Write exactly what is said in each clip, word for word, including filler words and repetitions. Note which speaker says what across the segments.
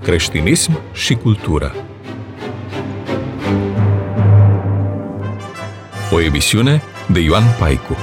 Speaker 1: creștinism și cultură. O emisiune de Ioan Paicu.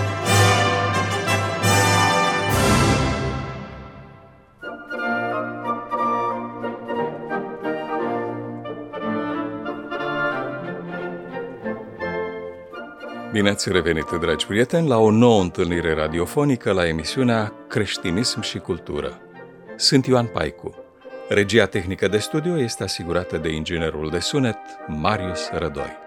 Speaker 1: Bine ați revenit, dragi prieteni, la o nouă întâlnire radiofonică la emisiunea Creștinism și cultură. Sunt Ioan Paicu. Regia tehnică de studio este asigurată de inginerul de sunet Marius Rădoi.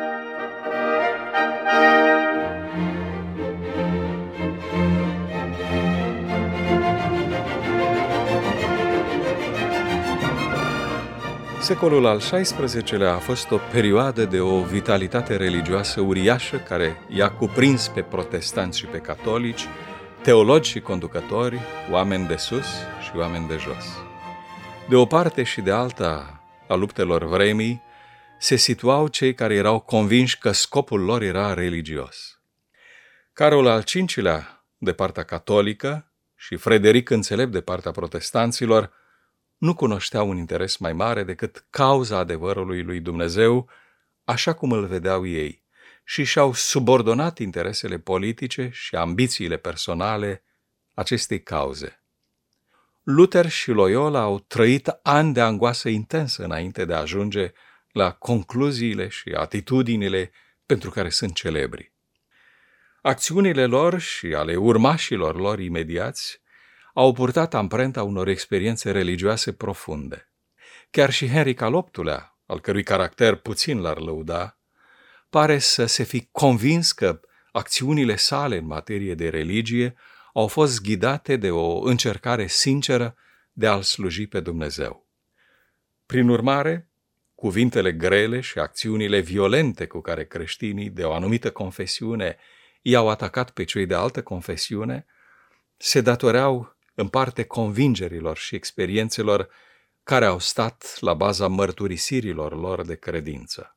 Speaker 1: Secolul al șaisprezecelea a fost o perioadă de o vitalitate religioasă uriașă care i-a cuprins pe protestanți și pe catolici, teologi și conducători, oameni de sus și oameni de jos. De o parte și de alta a luptelor vremii se situau cei care erau convinși că scopul lor era religios. Carol al cincilea de partea catolică și Frederic Înțelept de partea protestanților nu cunoșteau un interes mai mare decât cauza adevărului lui Dumnezeu, așa cum îl vedeau ei, și și-au subordonat interesele politice și ambițiile personale acestei cauze. Luther și Loyola au trăit ani de angoasă intensă înainte de a ajunge la concluziile și atitudinile pentru care sunt celebri. Acțiunile lor și ale urmașilor lor imediați au purtat amprenta unor experiențe religioase profunde. Chiar și Henric al optulea, al cărui caracter puțin l-ar lăuda, pare să se fi convins că acțiunile sale în materie de religie au fost ghidate de o încercare sinceră de a-L sluji pe Dumnezeu. Prin urmare, cuvintele grele și acțiunile violente cu care creștinii de o anumită confesiune i-au atacat pe cei de altă confesiune se datoreau în parte convingerilor și experiențelor care au stat la baza mărturisirilor lor de credință.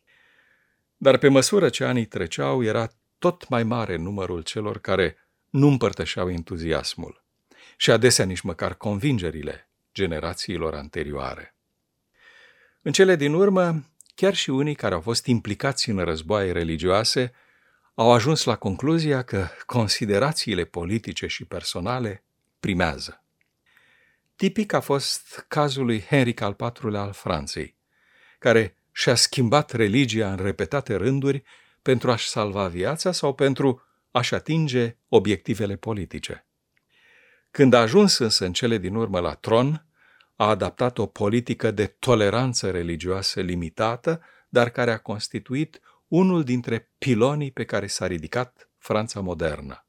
Speaker 1: Dar pe măsură ce anii treceau, era tot mai mare numărul celor care nu împărtășeau entuziasmul și adesea nici măcar convingerile generațiilor anterioare. În cele din urmă, chiar și unii care au fost implicați în războaie religioase au ajuns la concluzia că considerațiile politice și personale primează. Tipic a fost cazul lui Henric al patrulea al Franței, care și-a schimbat religia în repetate rânduri pentru a-și salva viața sau pentru a-și atinge obiectivele politice. Când a ajuns însă în cele din urmă la tron, a adaptat o politică de toleranță religioasă limitată, dar care a constituit unul dintre pilonii pe care s-a ridicat Franța modernă.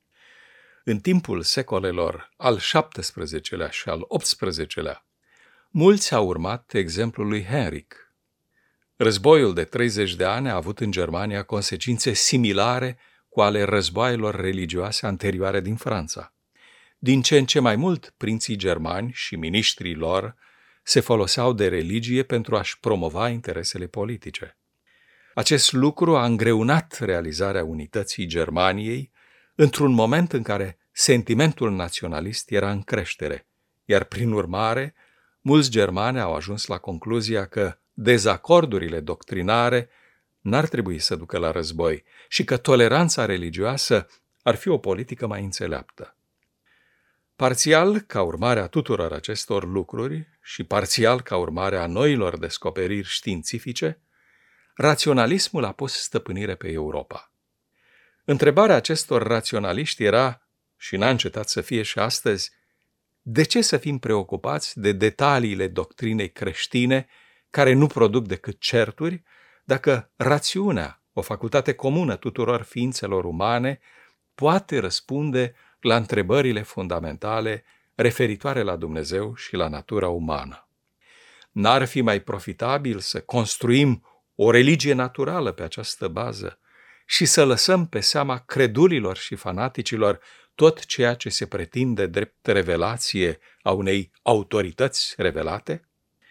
Speaker 1: În timpul secolelor al șaptesprezecelea și al optsprezecelea, mulți au urmat exemplul lui Henric. Războiul de treizeci de ani a avut în Germania consecințe similare cu ale războaielor religioase anterioare din Franța. Din ce în ce mai mult, prinții germani și miniștrii lor se foloseau de religie pentru a-și promova interesele politice. Acest lucru a îngreunat realizarea unității Germaniei într-un moment în care sentimentul naționalist era în creștere, iar prin urmare, mulți germani au ajuns la concluzia că dezacordurile doctrinare n-ar trebui să ducă la război și că toleranța religioasă ar fi o politică mai înțeleaptă. Parțial, ca urmare a tuturor acestor lucruri și parțial ca urmare a noilor descoperiri științifice, raționalismul a pus stăpânire pe Europa. Întrebarea acestor raționaliști era, și n-a încetat să fie și astăzi, de ce să fim preocupați de detaliile doctrinei creștine care nu produc decât certuri, dacă rațiunea, o facultate comună tuturor ființelor umane, poate răspunde la întrebările fundamentale referitoare la Dumnezeu și la natura umană? N-ar fi mai profitabil să construim o religie naturală pe această bază și să lăsăm pe seama credulilor și fanaticilor tot ceea ce se pretinde drept revelație a unei autorități revelate?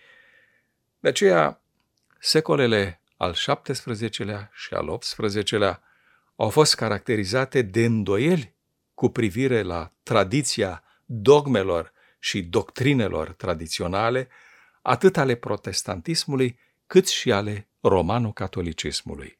Speaker 1: De aceea, secolele al șaptesprezecelea și al optsprezecelea au fost caracterizate de îndoieli cu privire la tradiția dogmelor și doctrinelor tradiționale, atât ale protestantismului, cât și ale romano-catolicismului.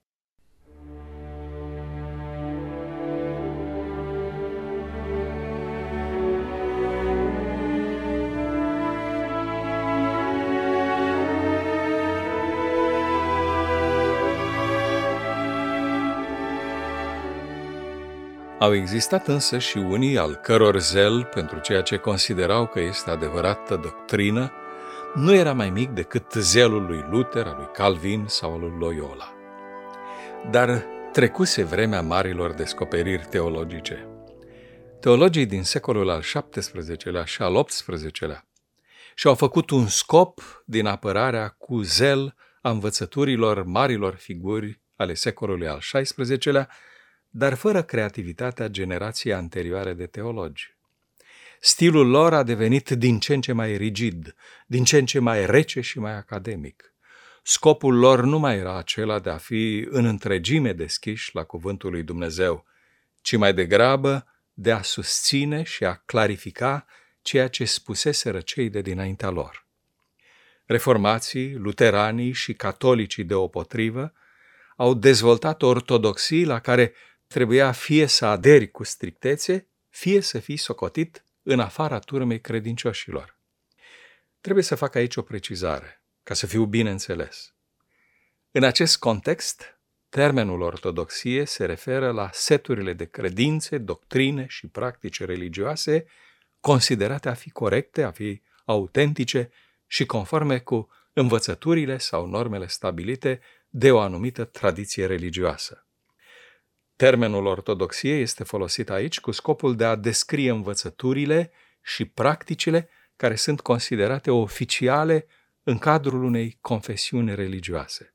Speaker 1: Au existat însă și unii al căror zel pentru ceea ce considerau că este adevărată doctrină nu era mai mic decât zelul lui Luther, al lui Calvin sau al lui Loyola. Dar trecuse vremea marilor descoperiri teologice. Teologii din secolul al șaptesprezecelea și al optsprezecelea și-au făcut un scop din apărarea cu zel a învățăturilor marilor figuri ale secolului al șaisprezecelea, dar fără creativitatea generației anterioare de teologi. Stilul lor a devenit din ce în ce mai rigid, din ce în ce mai rece și mai academic. Scopul lor nu mai era acela de a fi în întregime deschiși la cuvântul lui Dumnezeu, ci mai degrabă de a susține și a clarifica ceea ce spuseseră cei de dinaintea lor. Reformații, luteranii și catolicii deopotrivă au dezvoltat ortodoxii la care trebuia fie să aderi cu strictețe, fie să fii socotit în afara turmei credincioșilor. Trebuie să fac aici o precizare, ca să fiu bine înțeles. În acest context, termenul ortodoxie se referă la seturile de credințe, doctrine și practici religioase considerate a fi corecte, a fi autentice și conforme cu învățăturile sau normele stabilite de o anumită tradiție religioasă. Termenul ortodoxie este folosit aici cu scopul de a descrie învățăturile și practicile care sunt considerate oficiale în cadrul unei confesiuni religioase.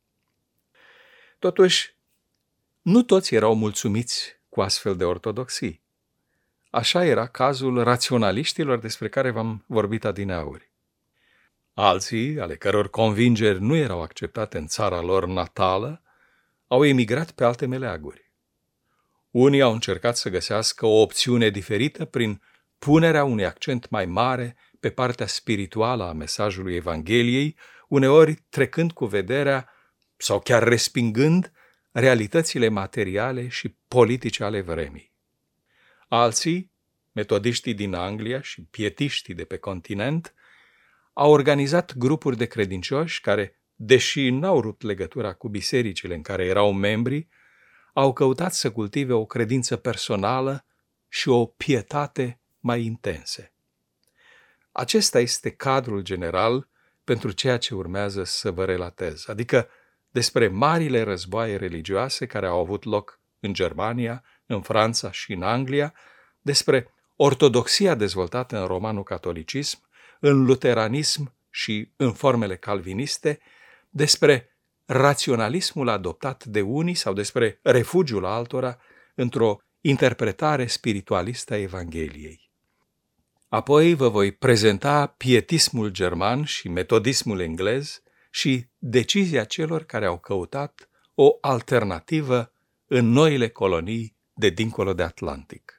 Speaker 1: Totuși, nu toți erau mulțumiți cu astfel de ortodoxii. Așa era cazul raționaliștilor despre care v-am vorbit adineauri. Alții, ale căror convingeri nu erau acceptate în țara lor natală, au emigrat pe alte meleaguri. Unii au încercat să găsească o opțiune diferită prin punerea unui accent mai mare pe partea spirituală a mesajului Evangheliei, uneori trecând cu vederea sau chiar respingând realitățile materiale și politice ale vremii. Alții, metodiștii din Anglia și pietiștii de pe continent, au organizat grupuri de credincioși care, deși n-au rupt legătura cu bisericile în care erau membri, au căutat să cultive o credință personală și o pietate mai intense. Acesta este cadrul general pentru ceea ce urmează să vă relatez, adică despre marile războaie religioase care au avut loc în Germania, în Franța și în Anglia, despre ortodoxia dezvoltată în romano-catolicism, în luteranism și în formele calviniste, despre raționalismul adoptat de unii sau despre refugiul altora într-o interpretare spiritualistă a Evangheliei. Apoi vă voi prezenta pietismul german și metodismul englez și decizia celor care au căutat o alternativă în noile colonii de dincolo de Atlantic.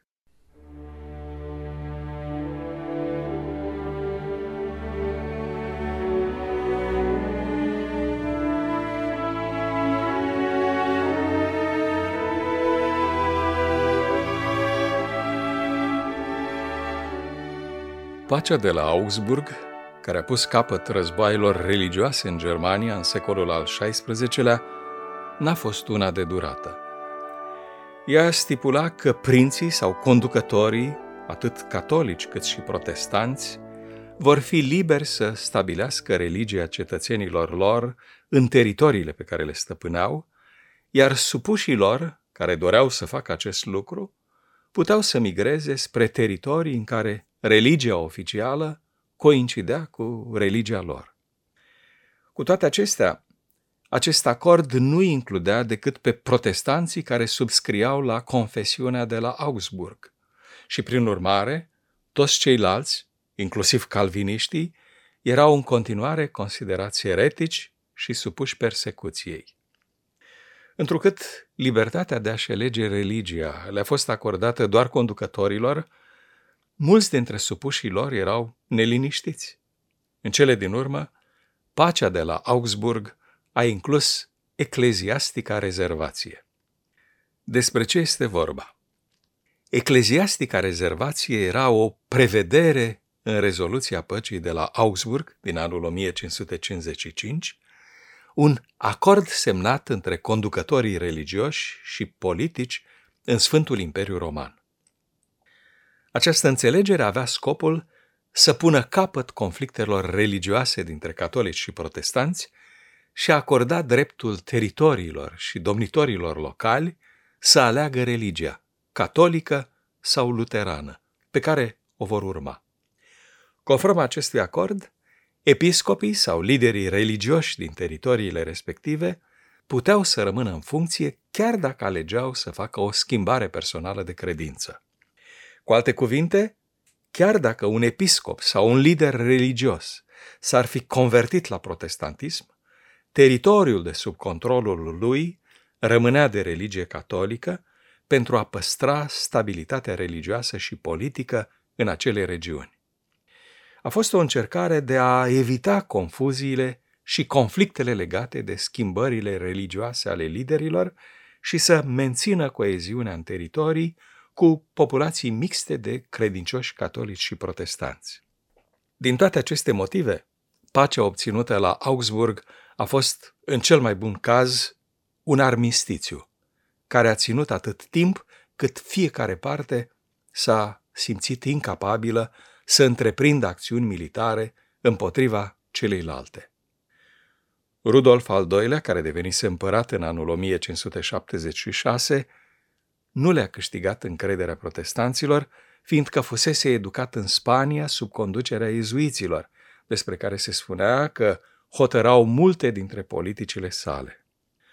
Speaker 1: Pacea de la Augsburg, care a pus capăt războaielor religioase în Germania în secolul al șaisprezecelea, n-a fost una de durată. Ea stipula că prinții sau conducătorii, atât catolici cât și protestanți, vor fi liberi să stabilească religia cetățenilor lor în teritoriile pe care le stăpâneau, iar supușii lor, care doreau să facă acest lucru, puteau să migreze spre teritorii în care religia oficială coincidea cu religia lor. Cu toate acestea, acest acord nu includea decât pe protestanții care subscriau la confesiunea de la Augsburg și, prin urmare, toți ceilalți, inclusiv calviniștii, erau în continuare considerați eretici și supuși persecuției. Întrucât libertatea de a-și alege religia le-a fost acordată doar conducătorilor, mulți dintre supușii lor erau neliniștiți. În cele din urmă, pacea de la Augsburg a inclus ecleziastica rezervație. Despre ce este vorba? Ecleziastica rezervație era o prevedere în rezoluția păcii de la Augsburg din anul o mie cinci sute cincizeci și cinci, un acord semnat între conducătorii religioși și politici în Sfântul Imperiu Roman. Această înțelegere avea scopul să pună capăt conflictelor religioase dintre catolici și protestanți și a acorda dreptul teritoriilor și domnitorilor locali să aleagă religia, catolică sau luterană, pe care o vor urma. Conform acestui acord, episcopii sau liderii religioși din teritoriile respective puteau să rămână în funcție chiar dacă alegeau să facă o schimbare personală de credință. Cu alte cuvinte, chiar dacă un episcop sau un lider religios s-ar fi convertit la protestantism, teritoriul de sub controlul lui rămânea de religie catolică pentru a păstra stabilitatea religioasă și politică în acele regiuni. A fost o încercare de a evita confuziile și conflictele legate de schimbările religioase ale liderilor și să mențină coeziunea în teritorii cu populații mixte de credincioși catolici și protestanți. Din toate aceste motive, pacea obținută la Augsburg a fost, în cel mai bun caz, un armistițiu, care a ținut atât timp cât fiecare parte s-a simțit incapabilă să întreprindă acțiuni militare împotriva celeilalte. Rudolf al doilea, care devenise împărat în anul o mie cinci sute șaptezeci și șase, nu le-a câștigat încrederea protestanților, fiindcă fusese educat în Spania sub conducerea iezuiților, despre care se spunea că hotărau multe dintre politicile sale.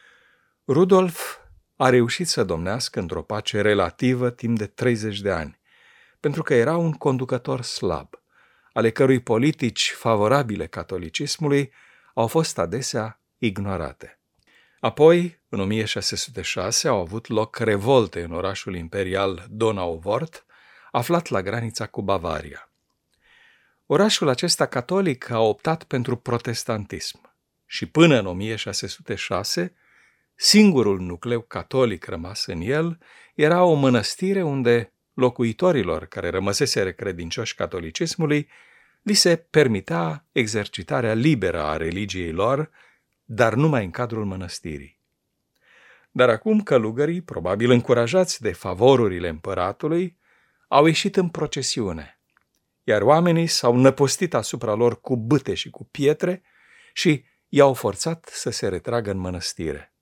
Speaker 1: Rudolf a reușit să domnească într-o pace relativă timp de treizeci de ani, pentru că era un conducător slab, ale cărui politici favorabile catolicismului au fost adesea ignorate. Apoi, în o mie șase sute șase, au avut loc revolte în orașul imperial Donauwörth, aflat la granița cu Bavaria. Orașul acesta catolic a optat pentru protestantism și până în o mie șase sute șase, singurul nucleu catolic rămas în el era o mănăstire unde locuitorilor care rămăseseră credincioși catolicismului li se permitea exercitarea liberă a religiei lor, dar numai în cadrul mănăstirii. Dar acum călugării, probabil încurajați de favorurile împăratului, au ieșit în procesiune, iar oamenii s-au năpustit asupra lor cu bâte și cu pietre și i-au forțat să se retragă în mănăstire.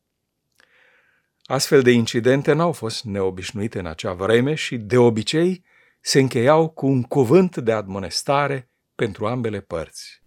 Speaker 1: Astfel de incidente n-au fost neobișnuite în acea vreme și, de obicei, se încheiau cu un cuvânt de admonestare pentru ambele părți.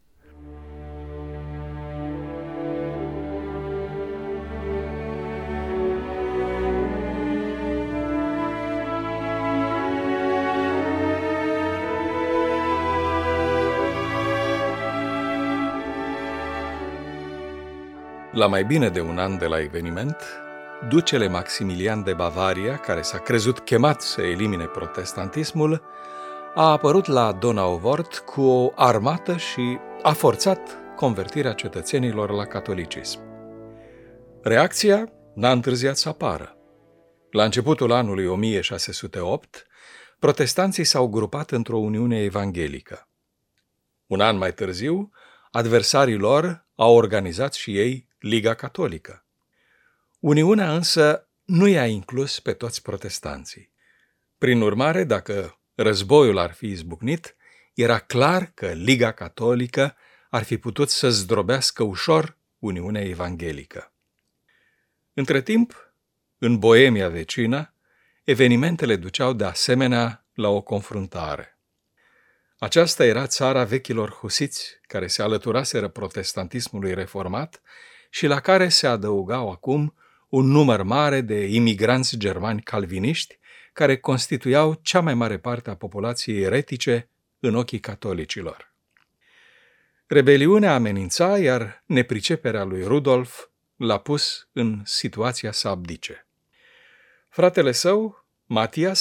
Speaker 1: La mai bine de un an de la eveniment, ducele Maximilian de Bavaria, care s-a crezut chemat să elimine protestantismul, a apărut la Donauwörth cu o armată și a forțat convertirea cetățenilor la catolicism. Reacția n-a întârziat să apară. La începutul anului o mie șase sute opt, protestanții s-au grupat într-o uniune evanghelică. Un an mai târziu, adversarii lor au organizat și ei Liga Catolică. Uniunea însă nu i-a inclus pe toți protestanții. Prin urmare, dacă războiul ar fi izbucnit, era clar că Liga Catolică ar fi putut să zdrobească ușor Uniunea Evanghelică. Între timp, în Boemia vecină, evenimentele duceau de asemenea la o confruntare. Aceasta era țara vechilor husiți, care se alăturaseră protestantismului reformat și la care se adăugau acum un număr mare de imigranți germani calviniști, care constituiau cea mai mare parte a populației eretice în ochii catolicilor. Rebeliunea amenința, iar nepriceperea lui Rudolf l-a pus în situația să abdice. Fratele său, Matias,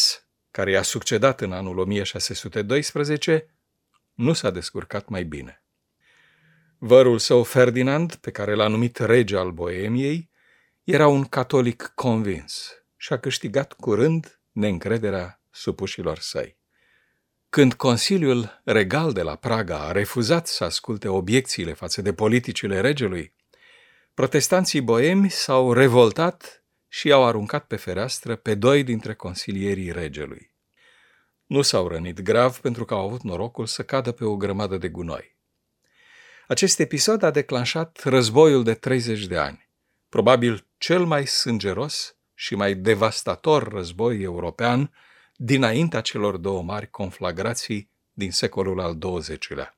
Speaker 1: care i-a succedat în anul o mie șase sute doisprezece, nu s-a descurcat mai bine. Vărul său Ferdinand, pe care l-a numit rege al Boemiei, era un catolic convins și a câștigat curând neîncrederea supușilor săi. Când Consiliul Regal de la Praga a refuzat să asculte obiecțiile față de politicile regelui, protestanții boemi s-au revoltat și i-au aruncat pe fereastră pe doi dintre consilierii regelui. Nu s-au rănit grav pentru că au avut norocul să cadă pe o grămadă de gunoi. Acest episod a declanșat războiul de treizeci de ani, probabil cel mai sângeros și mai devastator război european dinaintea celor două mari conflagrații din secolul al douăzecilea.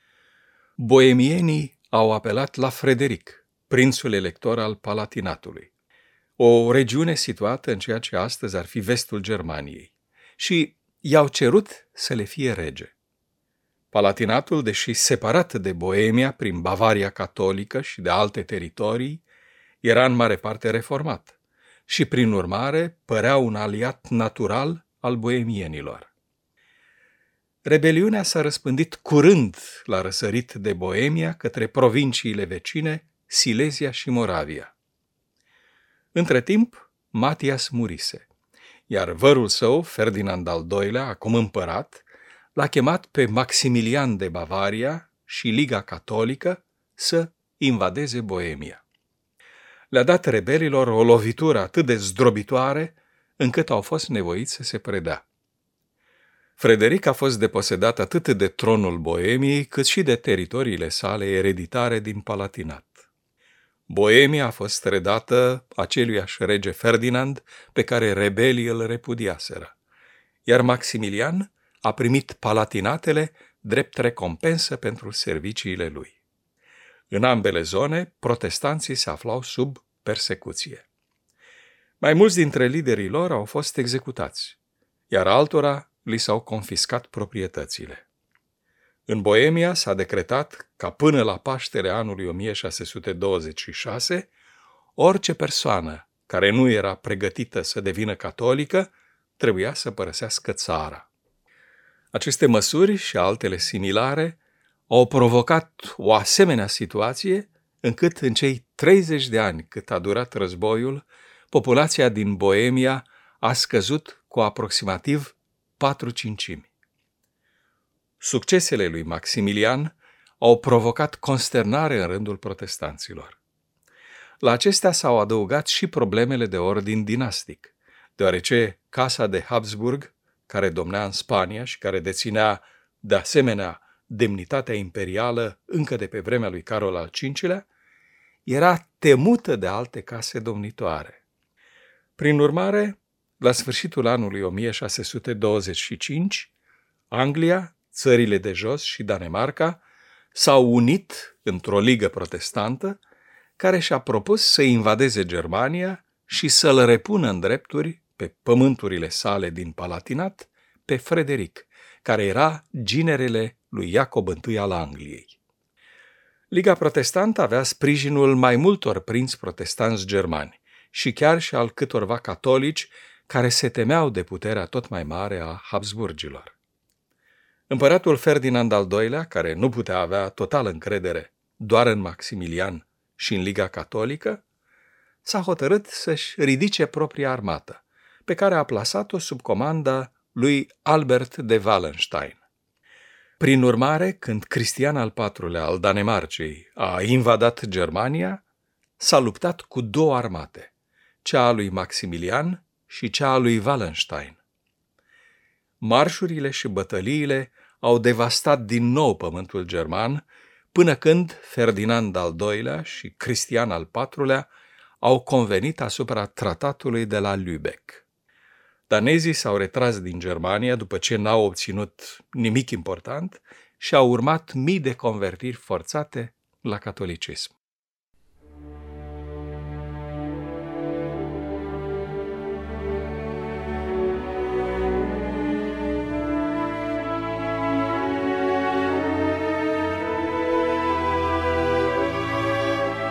Speaker 1: Boemienii au apelat la Frederic, prințul elector al Palatinatului, o regiune situată în ceea ce astăzi ar fi vestul Germaniei, și i-au cerut să le fie rege. Palatinatul, deși separat de Boemia prin Bavaria catolică și de alte teritorii, era în mare parte reformat și, prin urmare, părea un aliat natural al boemienilor. Rebeliunea s-a răspândit curând la răsărit de Boemia către provinciile vecine, Silezia și Moravia. Între timp, Matias murise, iar vărul său, Ferdinand al doilea, acum împărat, l-a chemat pe Maximilian de Bavaria și Liga Catolică să invadeze Boemia. Le-a dat rebelilor o lovitură atât de zdrobitoare încât au fost nevoiți să se predea. Frederic a fost deposedat atât de tronul Boemiei cât și de teritoriile sale ereditare din Palatinat. Boemia a fost redată aceluiași rege Ferdinand pe care rebelii îl repudiaseră, iar Maximilian a primit Palatinatele drept recompensă pentru serviciile lui. În ambele zone, protestanții se aflau sub persecuție. Mai mulți dintre liderii lor au fost executați, iar altora li s-au confiscat proprietățile. În Boemia s-a decretat ca până la Paștele anului o mie șase sute douăzeci și șase, orice persoană care nu era pregătită să devină catolică trebuia să părăsească țara. Aceste măsuri și altele similare au provocat o asemenea situație încât în cei treizeci de ani cât a durat războiul, populația din Boemia a scăzut cu aproximativ patru cincimi. Succesele lui Maximilian au provocat consternare în rândul protestanților. La acestea s-au adăugat și problemele de ordin dinastic, deoarece Casa de Habsburg, care domnea în Spania și care deținea de asemenea demnitatea imperială încă de pe vremea lui Carol al cincilea, era temută de alte case domnitoare. Prin urmare, la sfârșitul anului o mie șase sute douăzeci și cinci, Anglia, țările de jos și Danemarca s-au unit într-o ligă protestantă care și-a propus să invadeze Germania și să-l repună în drepturi pe pământurile sale din Palatinat pe Frederic, care era ginerele lui Iacob I al Angliei. Liga protestantă avea sprijinul mai multor prinți protestanți germani și chiar și al câtorva catolici care se temeau de puterea tot mai mare a Habsburgilor. Împăratul Ferdinand al doilea, care nu putea avea totală încredere doar în Maximilian și în Liga Catolică, s-a hotărât să-și ridice propria armată, pe care a plasat-o sub comanda lui Albert de Wallenstein. Prin urmare, când Cristian al patrulea al Danemarcei a invadat Germania, s-a luptat cu două armate, cea a lui Maximilian și cea a lui Wallenstein. Marșurile și bătăliile au devastat din nou pământul german, până când Ferdinand al doilea și Cristian al patrulea au convenit asupra tratatului de la Lübeck. Danezii s-au retras din Germania după ce n-au obținut nimic important și au urmat mii de convertiri forțate la catolicism.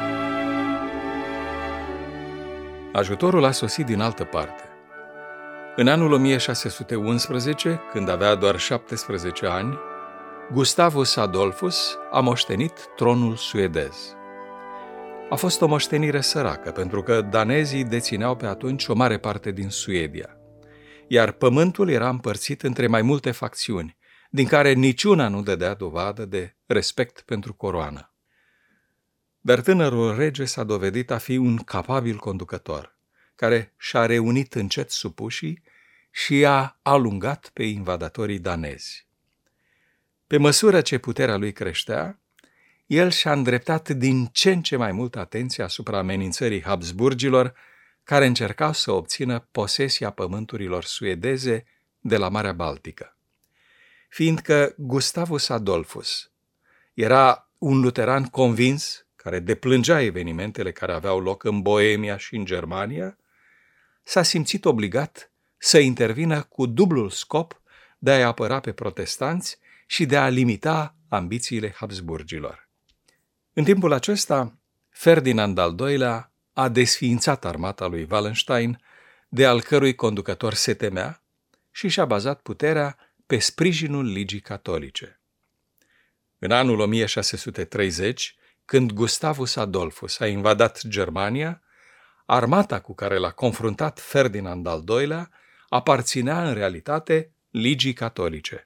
Speaker 1: Ajutorul a sosit din altă parte. În anul o mie șase sute unsprezece, când avea doar șaptesprezece ani, Gustavus Adolphus a moștenit tronul suedez. A fost o moștenire săracă, pentru că danezii dețineau pe atunci o mare parte din Suedia, iar pământul era împărțit între mai multe facțiuni, din care niciuna nu dădea dovadă de respect pentru coroană. Dar tânărul rege s-a dovedit a fi un capabil conducător, care și-a reunit încet supușii și a alungat pe invadatorii danezi. Pe măsură ce puterea lui creștea, el și-a îndreptat din ce în ce mai mult atenția asupra amenințării Habsburgilor, care încercau să obțină posesia pământurilor suedeze de la Marea Baltică. Fiindcă Gustavus Adolphus era un luteran convins, care deplângea evenimentele care aveau loc în Boemia și în Germania, s-a simțit obligat să intervină cu dublul scop de a-i apăra pe protestanți și de a limita ambițiile Habsburgilor. În timpul acesta, Ferdinand al doilea a desființat armata lui Wallenstein, de al cărui conducător se temea, și și-a bazat puterea pe sprijinul Ligii Catolice. În anul o mie șase sute treizeci, când Gustavus Adolphus a invadat Germania, armata cu care l-a confruntat Ferdinand al doilea aparținea în realitate Ligii Catolice.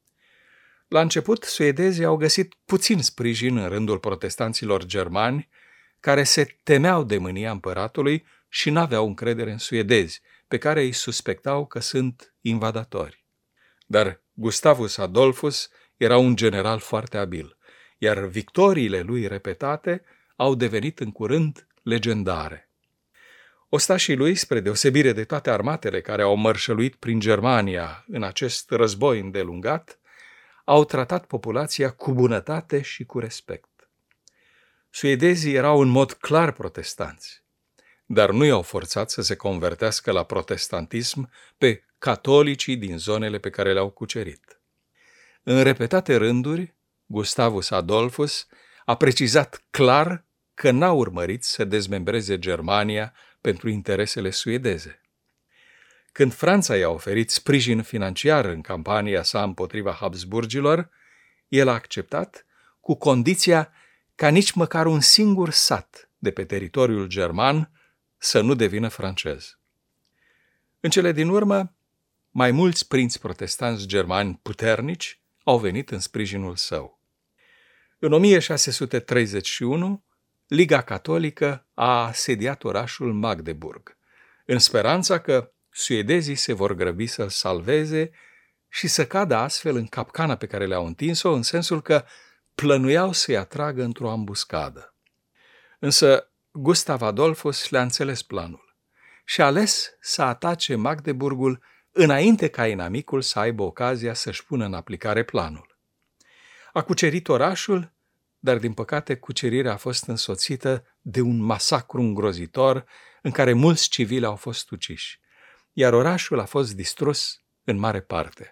Speaker 1: La început, suedezii au găsit puțin sprijin în rândul protestanților germani, care se temeau de mânia împăratului și n-aveau încredere în suedezi, pe care îi suspectau că sunt invadatori. Dar Gustavus Adolphus era un general foarte abil, iar victoriile lui repetate au devenit în curând legendare. Ostașii lui, spre deosebire de toate armatele care au mărșăluit prin Germania în acest război îndelungat, au tratat populația cu bunătate și cu respect. Suedezii erau în mod clar protestanți, dar nu i-au forțat să se convertească la protestantism pe catolicii din zonele pe care le-au cucerit. În repetate rânduri, Gustavus Adolphus a precizat clar că n-a urmărit să dezmembreze Germania pentru interesele suedeze. Când Franța i-a oferit sprijin financiar în campania sa împotriva Habsburgilor, el a acceptat cu condiția ca nici măcar un singur sat de pe teritoriul german să nu devină francez. În cele din urmă, mai mulți prinți protestanți germani puternici au venit în sprijinul său. În o mie șase sute treizeci și unu, Liga Catolică a asediat orașul Magdeburg, în speranța că suedezii se vor grăbi să-l salveze și să cadă astfel în capcana pe care le-au întins-o, în sensul că plănuiau să-i atragă într-o ambuscadă. Însă Gustav Adolphus le-a înțeles planul și a ales să atace Magdeburgul înainte ca inamicul să aibă ocazia să-și pună în aplicare planul. A cucerit orașul, dar din păcate cucerirea a fost însoțită de un masacru îngrozitor în care mulți civili au fost uciși, iar orașul a fost distrus în mare parte.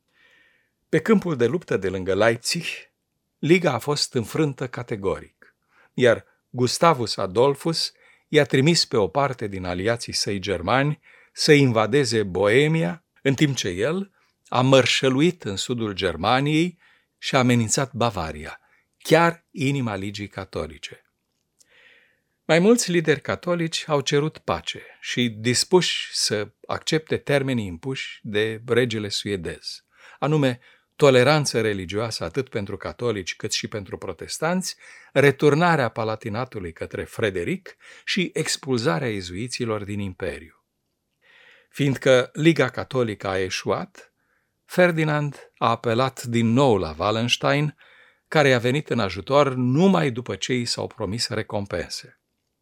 Speaker 1: Pe câmpul de luptă de lângă Leipzig, Liga a fost înfrântă categoric, iar Gustavus Adolphus i-a trimis pe o parte din aliații săi germani să invadeze Boemia, în timp ce el a mărșăluit în sudul Germaniei și a amenințat Bavaria, chiar inima Ligii Catolice. Mai mulți lideri catolici au cerut pace și dispuși să accepte termenii impuși de regele suedez, anume toleranță religioasă atât pentru catolici cât și pentru protestanți, returnarea palatinatului către Frederic și expulzarea ezuiților din imperiu. Fiindcă Liga Catolică a eșuat, Ferdinand a apelat din nou la Wallenstein, care i-a venit în ajutor numai după ce i s-au promis recompense.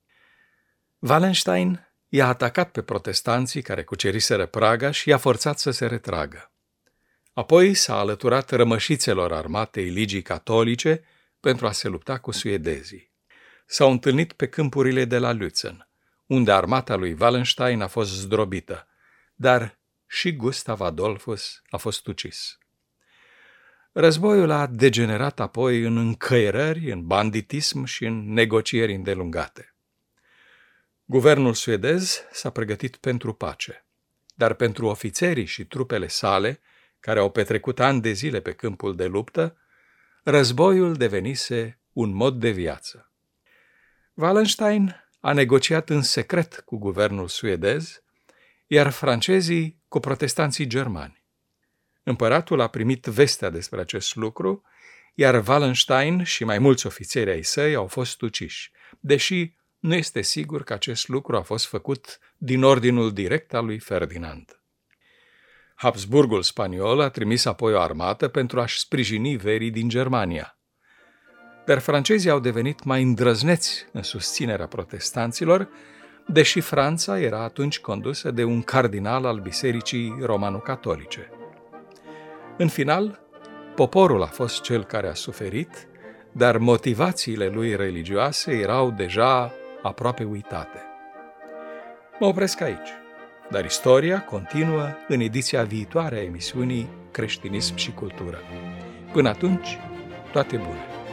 Speaker 1: Wallenstein i-a atacat pe protestanții care cuceriseră Praga și i-a forțat să se retragă. Apoi s-a alăturat rămășițelor armatei Ligii Catolice pentru a se lupta cu suedezii. S-au întâlnit pe câmpurile de la Lützen, unde armata lui Wallenstein a fost zdrobită, dar și Gustav Adolphus a fost ucis. Războiul a degenerat apoi în încăierări, în banditism și în negocieri îndelungate. Guvernul suedez s-a pregătit pentru pace, dar pentru ofițerii și trupele sale, care au petrecut ani de zile pe câmpul de luptă, războiul devenise un mod de viață. Wallenstein a negociat în secret cu guvernul suedez, iar francezii cu protestanții germani. Împăratul a primit vestea despre acest lucru, iar Wallenstein și mai mulți ofițeri ai săi au fost uciși, deși nu este sigur că acest lucru a fost făcut din ordinul direct al lui Ferdinand. Habsburgul spaniol a trimis apoi o armată pentru a-și sprijini verii din Germania. Dar francezii au devenit mai îndrăzneți în susținerea protestanților, deși Franța era atunci condusă de un cardinal al bisericii romano-catolice. În final, poporul a fost cel care a suferit, dar motivațiile lui religioase erau deja aproape uitate. Mă opresc aici, dar istoria continuă în ediția viitoare a emisiunii Creștinism și Cultură. Până atunci, toate bune!